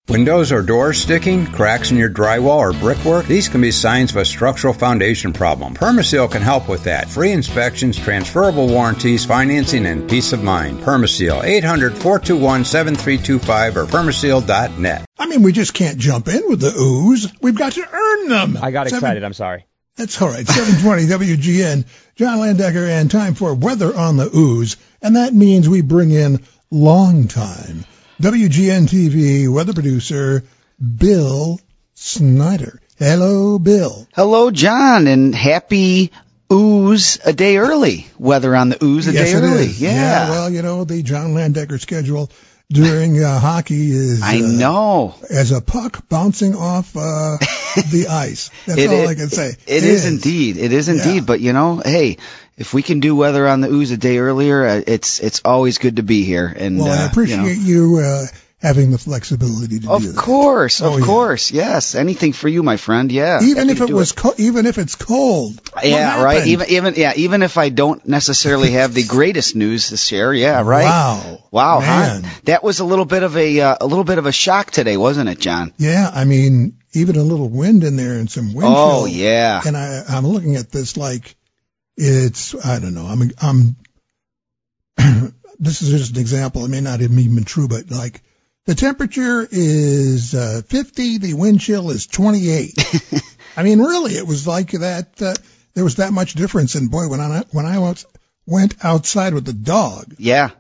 Windows or doors sticking, cracks in your drywall or brickwork, these can be signs of a structural foundation problem. Permaseal can help with that. Free inspections, transferable warranties, financing, and peace of mind. Permaseal, 800-421-7325 or permaseal.net. I mean, we just can't jump in with the ooze. We've got to earn them. I got excited. I'm sorry. That's all right. 720 WGN, John Landecker, and time for Weather on the Ooze. And that means we bring in long-time WGN-TV weather producer Bill Snyder. Hello, Bill. Hello, John, and happy ooze a day early. Weather on the ooze a day early. Is. Yeah. Well, you know, the John Landecker schedule during hockey is... I know. As a puck bouncing off the ice. That's all I can say. It is indeed. It is indeed. Yeah. But, you know, hey... If we can do weather on the ooze a day earlier, it's always good to be here. And well, I appreciate you having the flexibility to do that. Of course, yes. Anything for you, my friend. Yeah. Even if it's cold. Yeah, right. Even if I don't necessarily have the greatest news this year. Yeah, right. Wow, man. Huh? That was a little bit of a shock today, wasn't it, John? Yeah, I mean, even a little wind in there and some wind chill. Oh, yeah. And I'm looking at this like. I don't know. This is just an example. It may not have even been true, but like the temperature is 50, the wind chill is 28. I mean, really, it was like that. There was that much difference. And boy, when I went outside with the dog, yeah,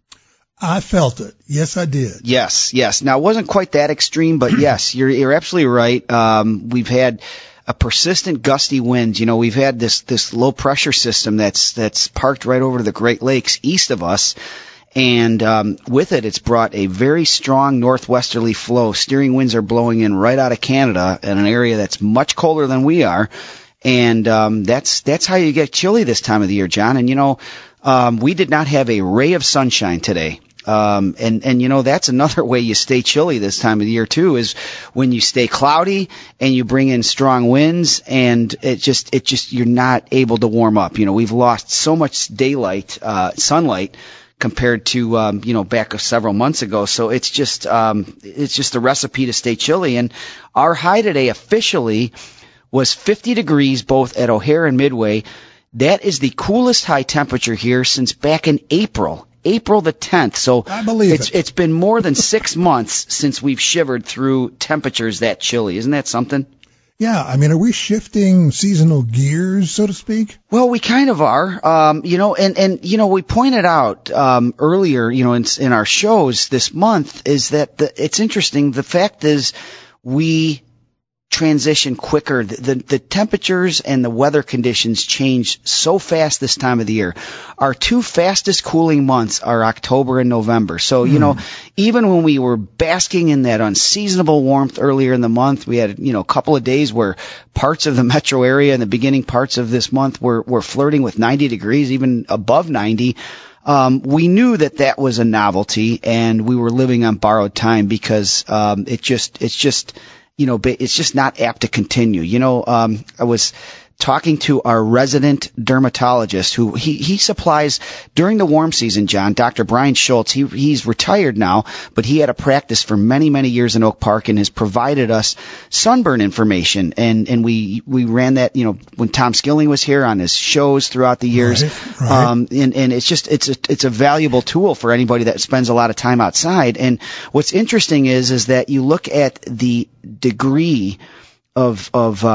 I felt it. Yes, I did. Yes. Now, it wasn't quite that extreme, but yes, you're absolutely right. We've had a persistent gusty wind. You know, we've had this low pressure system that's parked right over the Great Lakes east of us. And with it, it's brought a very strong northwesterly flow. Steering winds are blowing in right out of Canada in an area that's much colder than we are. And that's how you get chilly this time of the year, John. And, you know, we did not have a ray of sunshine today. And you know, that's another way you stay chilly this time of the year too, is when you stay cloudy and you bring in strong winds, and it just you're not able to warm up. You know, we've lost so much daylight, sunlight compared to, you know, back several months ago. So it's just a recipe to stay chilly. And our high today officially was 50 degrees both at O'Hare and Midway. That is the coolest high temperature here since back in April the 10th. So I believe it's been more than 6 months since we've shivered through temperatures that chilly. Isn't that something? Yeah, I mean, are we shifting seasonal gears, so to speak? Well, we kind of are. You know, and you know, we pointed out earlier, you know, in our shows this month, is that it's interesting. The fact is, we transition quicker. The temperatures and the weather conditions change so fast this time of the year. Our two fastest cooling months are October and November. So, you know, even when we were basking in that unseasonable warmth earlier in the month, we had, you know, a couple of days where parts of the metro area in the beginning parts of this month were flirting with 90 degrees, even above 90. We knew that was a novelty, and we were living on borrowed time because it's just you know, it's just not apt to continue. You know, I was talking to our resident dermatologist who he supplies during the warm season, John, Dr. Brian Schultz. He's retired now, but he had a practice for many, many years in Oak Park and has provided us sunburn information. And we ran that, you know, when Tom Skilling was here on his shows throughout the years. Right. And it's just, it's a valuable tool for anybody that spends a lot of time outside. And what's interesting is that you look at the degree of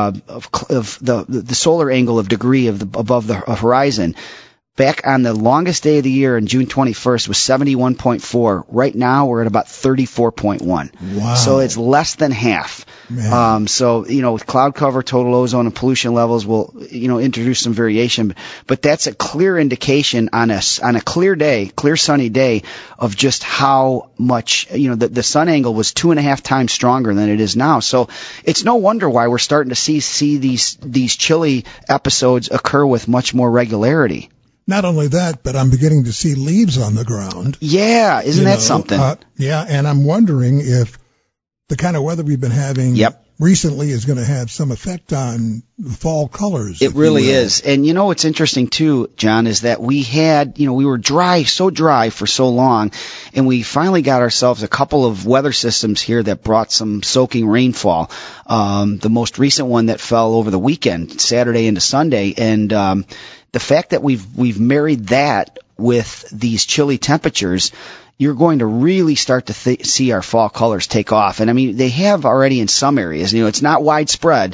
the solar angle of degree above the horizon. Back on the longest day of the year on June 21st was 71.4. Right now we're at about 34.1. Wow. So it's less than half. So, you know, with cloud cover, total ozone, and pollution levels will, you know, introduce some variation. But that's a clear indication on a clear day, clear sunny day, of just how much, you know, the sun angle was 2.5 times stronger than it is now. So it's no wonder why we're starting to see these chilly episodes occur with much more regularity. Not only that, but I'm beginning to see leaves on the ground. Yeah, isn't that something? Yeah, and I'm wondering if the kind of weather we've been having recently is going to have some effect on the fall colors. It really is. And you know what's interesting too, John, is that we had, we were so dry for so long, and we finally got ourselves a couple of weather systems here that brought some soaking rainfall. The most recent one that fell over the weekend, Saturday into Sunday, and the fact that we've married that with these chilly temperatures, you're going to really start to see our fall colors take off. And I mean, they have already in some areas. It's not widespread.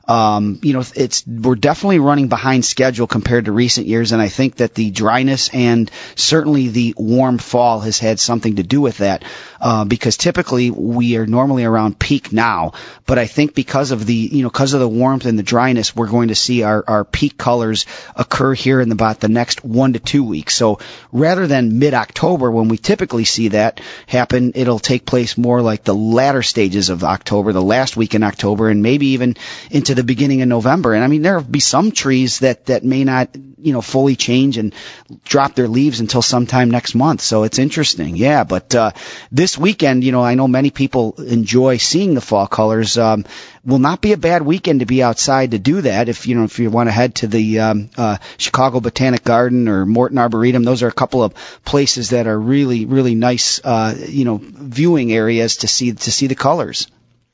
We're definitely running behind schedule compared to recent years, and I think that the dryness and certainly the warm fall has had something to do with that, because typically we are normally around peak now, but I think because of the warmth and the dryness, we're going to see our peak colors occur here in about the next 1 to 2 weeks. So rather than mid-October when we typically see that happen, it'll take place more like the latter stages of October, the last week in October, and maybe even into the beginning of November. And I mean, there'll be some trees that may not, fully change and drop their leaves until sometime next month. So it's interesting. Yeah. But, this weekend, I know many people enjoy seeing the fall colors. Will not be a bad weekend to be outside to do that. If you want to head to the, Chicago Botanic Garden or Morton Arboretum, those are a couple of places that are really, really nice, viewing areas to see the colors.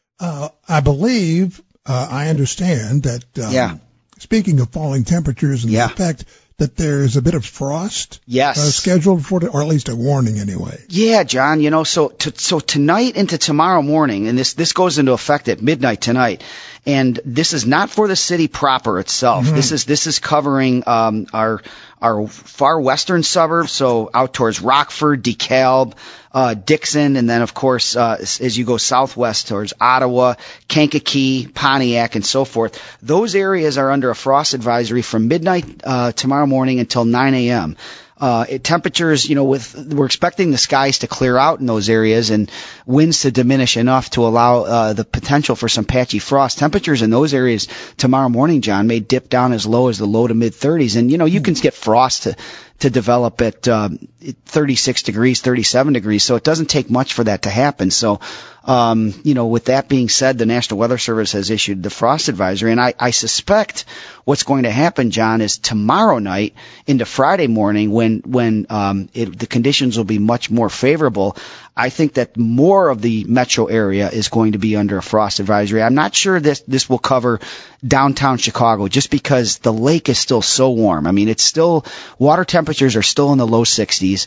I believe, I understand that, speaking of falling temperatures and the effect, that there's a bit of frost scheduled for or at least a warning anyway. Yeah, John, so tonight into tomorrow morning, and this goes into effect at midnight tonight, and this is not for the city proper itself. Mm-hmm. This is covering our far western suburbs, so out towards Rockford, DeKalb, Dixon, and then of course as you go southwest towards Ottawa, Kankakee, Pontiac, and so forth. Those areas are under a frost advisory from midnight tomorrow morning until 9 a.m. Temperatures, we're expecting the skies to clear out in those areas and winds to diminish enough to allow the potential for some patchy frost. Temperatures in those areas tomorrow morning, John, may dip down as low as the low to mid 30s, and you can get frost to develop at 36 degrees, 37 degrees, so it doesn't take much for that to happen. So, with that being said, the National Weather Service has issued the frost advisory, and I suspect what's going to happen, John, is tomorrow night into Friday morning when the conditions will be much more favorable. I think that more of the metro area is going to be under a frost advisory. I'm not sure this will cover downtown Chicago just because the lake is still so warm. I mean, water temperatures are still in the low 60s.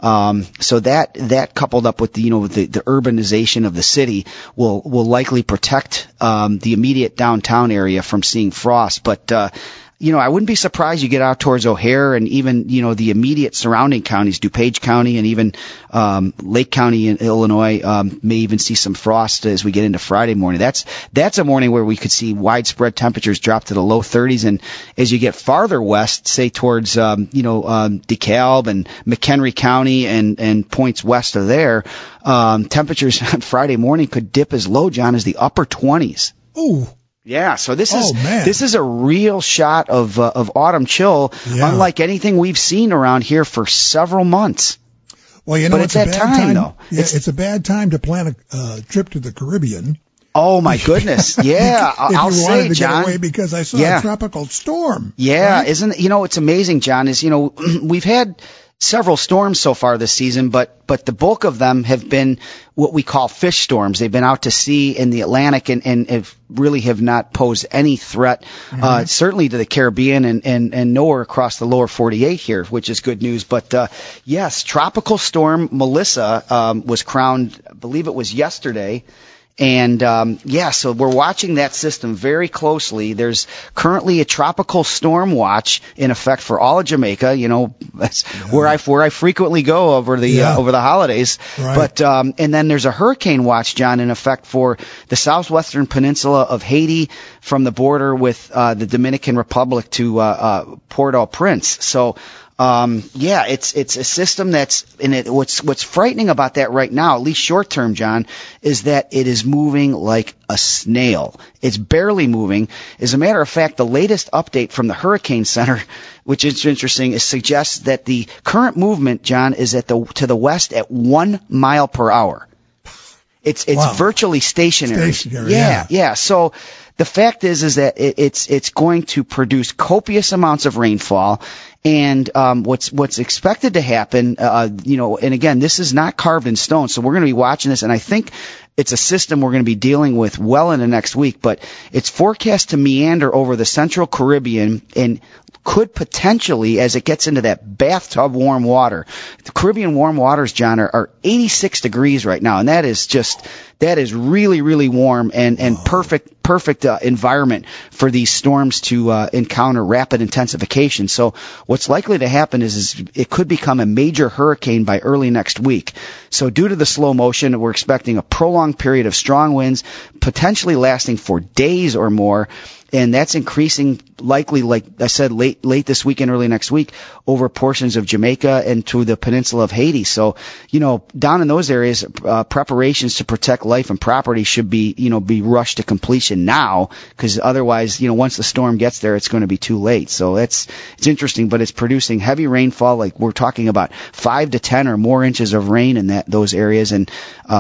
So that coupled up with the urbanization of the city will likely protect the immediate downtown area from seeing frost. But I wouldn't be surprised you get out towards O'Hare and even, the immediate surrounding counties, DuPage County and even Lake County in Illinois, may even see some frost as we get into Friday morning. That's a morning where we could see widespread temperatures drop to the low 30s. And as you get farther west, say towards, DeKalb and McHenry County and points west of there, temperatures on Friday morning could dip as low, John, as the upper 20s. Ooh. Yeah, so this is a real shot of autumn chill, unlike anything we've seen around here for several months. Well, it's a bad time though. Yeah, it's a bad time to plan a trip to the Caribbean. Oh my goodness! Yeah, I'll say, to John, get away because I saw a tropical storm. Yeah, right? Isn't it's amazing, John? Is we've had several storms so far this season, but the bulk of them have been what we call fish storms. They've been out to sea in the Atlantic and have not posed any threat, certainly to the Caribbean and nowhere across the lower 48 here, which is good news. But, yes, Tropical Storm Melissa, was crowned, I believe it was yesterday. And, so we're watching that system very closely. There's currently a tropical storm watch in effect for all of Jamaica. That's where I frequently go over the holidays. Right. But, and then there's a hurricane watch, John, in effect for the southwestern peninsula of Haiti from the border with, the Dominican Republic to, Port-au-Prince. So, it's a system that's in it. What's frightening about that right now, at least short term, John, is that it is moving like a snail. It's barely moving. As a matter of fact, the latest update from the Hurricane Center, which is interesting, suggests that the current movement, John, is to the west at 1 mile per hour. It's virtually stationary. Yeah. Yeah. So the fact is that it's going to produce copious amounts of rainfall. And what's expected to happen, and again, this is not carved in stone, so we're going to be watching this, and I think it's a system we're going to be dealing with well into next week, but it's forecast to meander over the central Caribbean and could potentially, as it gets into that bathtub warm water, the Caribbean warm waters, John, are 86 degrees right now, and that is really, really warm and perfect environment for these storms to encounter rapid intensification. So what's likely to happen is it could become a major hurricane by early next week. So due to the slow motion, we're expecting a prolonged period of strong winds, potentially lasting for days or more. And that's increasing likely, like I said, late this week and early next week over portions of Jamaica and to the peninsula of Haiti. So, down in those areas, preparations to protect life and property should be rushed to completion now, because otherwise, once the storm gets there, it's going to be too late. So it's interesting, but it's producing heavy rainfall. Like we're talking about 5 to 10 or more inches of rain in those areas. And,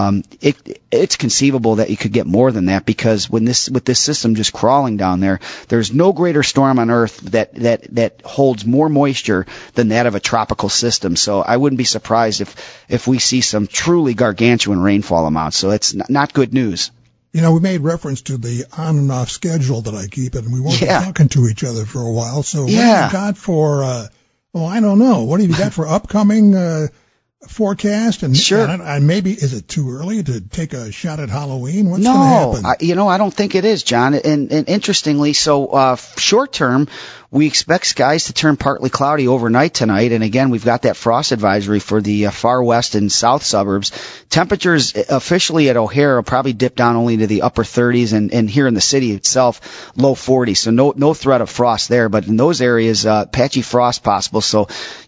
it's conceivable that you could get more than that, because with this system just crawling down there's no greater storm on Earth that holds more moisture than that of a tropical system. So I wouldn't be surprised if we see some truly gargantuan rainfall amounts. So it's not good news. We made reference to the on and off schedule that I keep, and we won't be talking to each other for a while. So what have you got for, I don't know. What have you got for upcoming forecast? And sure. And maybe, is it too early to take a shot at Halloween? What's going to happen? I don't think it is, John. And interestingly, so short term, we expect skies to turn partly cloudy overnight tonight. And again, we've got that frost advisory for the far west and south suburbs. Temperatures officially at O'Hare will probably dip down only to the upper 30s, and here in the city itself, low 40s. So no threat of frost there. But in those areas, patchy frost possible. So,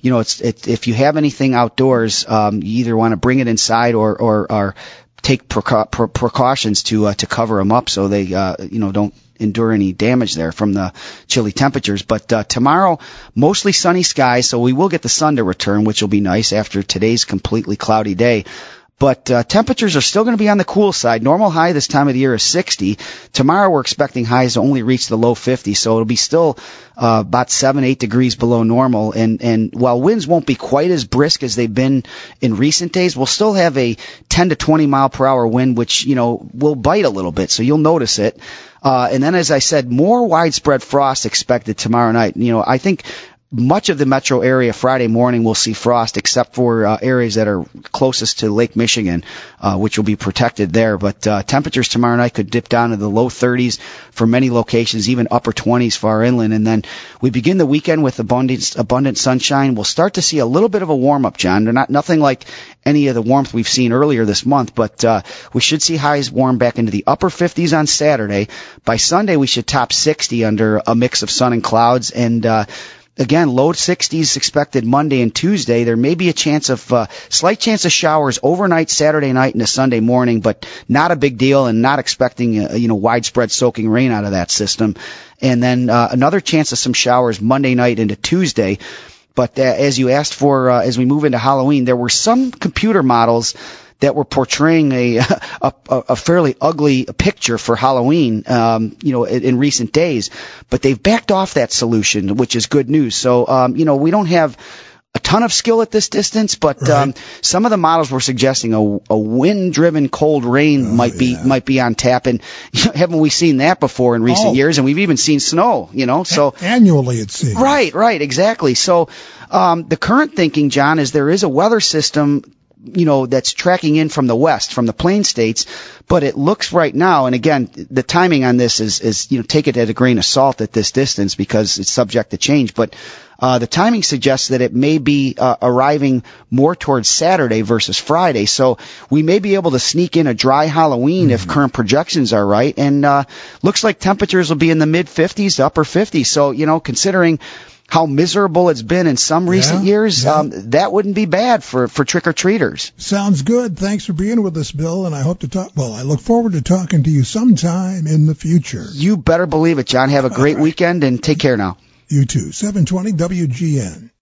if you have anything outdoors, you either want to bring it inside or take precautions to cover them up so they don't endure any damage there from the chilly temperatures. But tomorrow, mostly sunny skies, so we will get the sun to return, which will be nice after today's completely cloudy day. But temperatures are still going to be on the cool side. Normal high this time of the year is 60. Tomorrow we're expecting highs to only reach the low 50s, so it'll be still about 7-8 degrees below normal. And while winds won't be quite as brisk as they've been in recent days, we'll still have a 10 to 20 mile per hour wind, which will bite a little bit, so you'll notice it. And then, as I said, more widespread frost expected tomorrow night. I think much of the metro area Friday morning will see frost, except for areas that are closest to Lake Michigan, which will be protected there. But temperatures tomorrow night could dip down to the low 30s for many locations, even upper 20s far inland. And then we begin the weekend with abundant sunshine. We'll start to see a little bit of a warm-up, John. They're nothing like any of the warmth we've seen earlier this month, but we should see highs warm back into the upper 50s on Saturday. By Sunday, we should top 60 under a mix of sun and clouds, and again, low 60s expected Monday and Tuesday. There may be a slight chance of showers overnight Saturday night into Sunday morning, but not a big deal, and not expecting widespread soaking rain out of that system. And then another chance of some showers Monday night into Tuesday. But as you asked for, as we move into Halloween, there were some computer models that were portraying a fairly ugly picture for Halloween, in recent days. But they've backed off that solution, which is good news. So, we don't have a ton of skill at this distance, but right. Some of the models were suggesting a wind-driven cold rain might be on tap, and haven't we seen that before in recent years? And we've even seen snow, So annually, it seems. Right, exactly. So the current thinking, John, is there is a weather system that's tracking in from the west, from the plain states, but it looks right now, and again, the timing on this is take it at a grain of salt at this distance because it's subject to change, but the timing suggests that it may be arriving more towards Saturday versus Friday, so we may be able to sneak in a dry Halloween if current projections are right, and looks like temperatures will be in the mid-50s to upper 50s, so, considering how miserable it's been in some recent years, that wouldn't be bad for trick-or-treaters. Sounds good. Thanks for being with us, Bill, and I look forward to talking to you sometime in the future. You better believe it, John. Have a great weekend, and take care now. You too. 720 WGN.